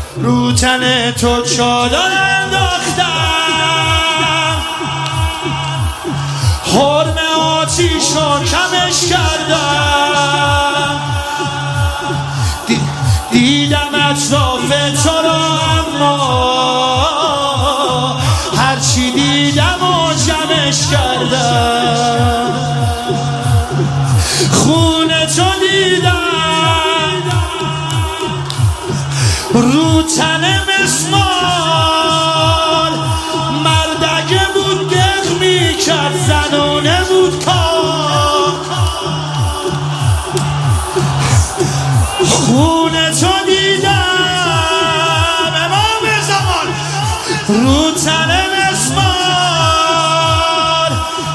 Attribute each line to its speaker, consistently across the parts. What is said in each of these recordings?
Speaker 1: رو تن تو چادر انداختم، حرم آتیشو کمش کردم، دیدم اطراف تو را اما هرچی دیدم و جمعش کردم، خون تو دیدم رو تن مسمار، مردگه بود دق میکرد زنونه بود کار، خون تو دیدم امام زمان رو تن مسمار،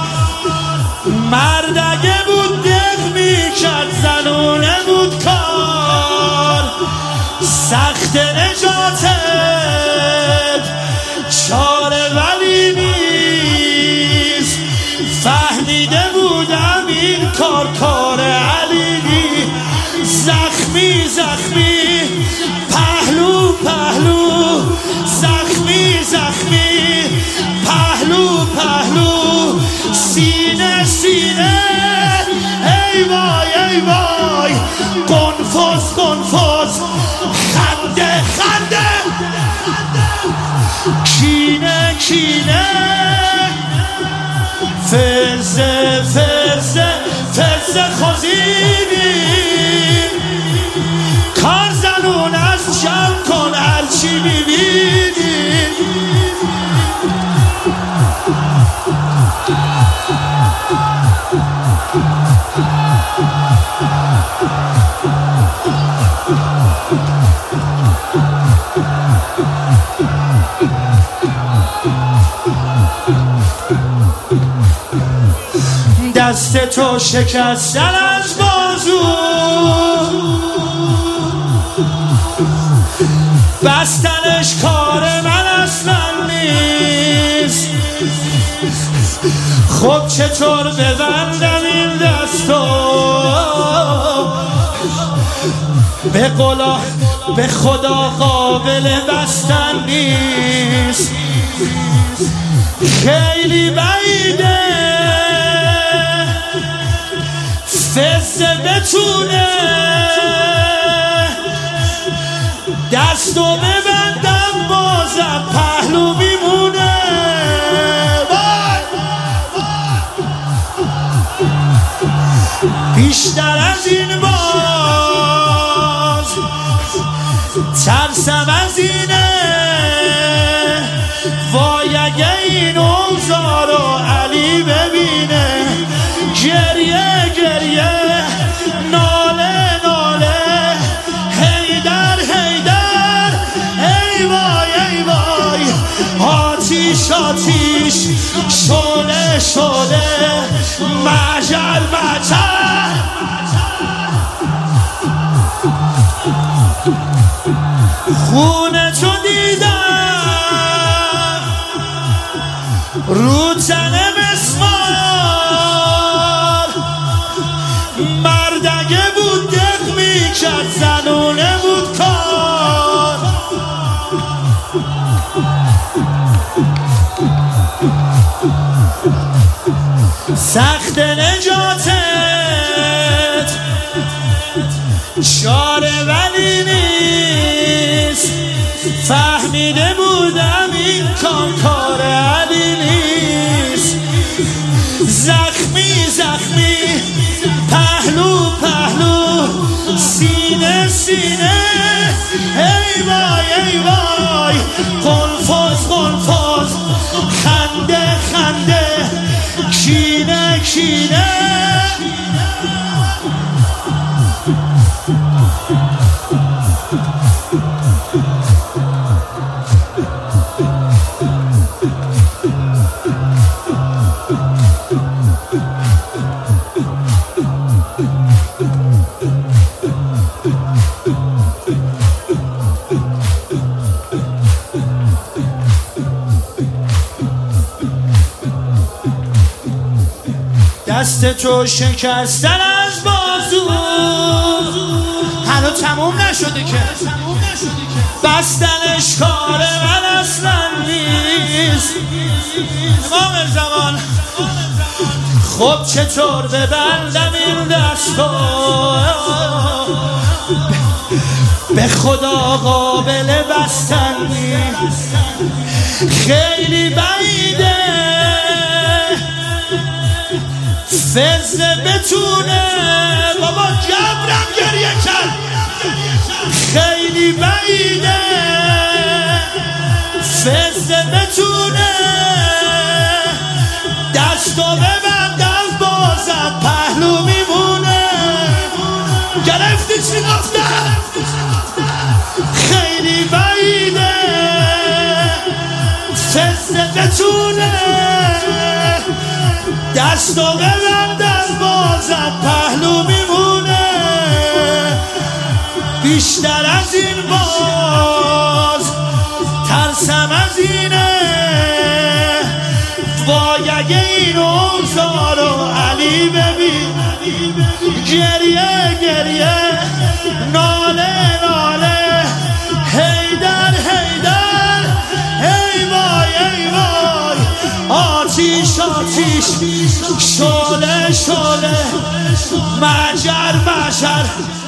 Speaker 1: مردگه بود دق میکرد زنونه بود کار، سخت نجاتت چاره ولی نیست، فهمیده بودم این کار علی نیست، زخمی زخمی پهلو پهلو، زخمی زخمی پهلو پهلو، سینه سینه ای وای ای وای، قنفذ قنفذ، خنده خنده، کینه کینه، فرزه فرزه فرزه خوزیدی، کار زنون از جمع کن هرچی میبینی، دست تو شکستن از بازو، بستنش کار من اصلا نیست، خب چطور ببندم این دستو، به قولا به خدا قابل بستن نیست، خیلی بعیده فزه بتونه دستو ببندم بازم پهلو میمونه، بیشتر از این باز ترسم از اینه، وای اگه این اوضاع رو علی ببینه، گریه گریه ناله ناله، حیدر حیدر ای وای ای وای، آتیش آتیش شعله شعله، مجل مجل، خون تو دیدم رو تن مسمار، مردگه بود دق میکرد زنونه بود کار، سخت نجاتت چاره ولی نیست، فهمیده بودم این کار علی نیست، زخمی زخمی پهلو پهلو، سینه سینه ای وای ای وای، قنفذ قنفذ، خنده خنده، کینه کینه، دست تو شکستن از بازو هنو تموم نشده که، بستنش کار من اصلا نیست. امام زمان خب چطور ببندم این دستو، به خدا قابل بستن نیست. خیلی بعیده فزه بتونه، بابا جبرم گریه کرد. خیلی بعیده فزه بتونه دستو ببندم، بازم پهلو میمونه. گرفتی چی گفتم؟ خیلی بعیده فزه بتونه دستو ببندم، بازم پهلو میمونه. بیشتر از این باز ترسم از اینه، وای اگه این اوضاع رو علی ببین. گریه گریه ناله ناله، حیدر حیدر، ای وای ای وای. آتیش آتیش، شعله شعله، مجر مجر،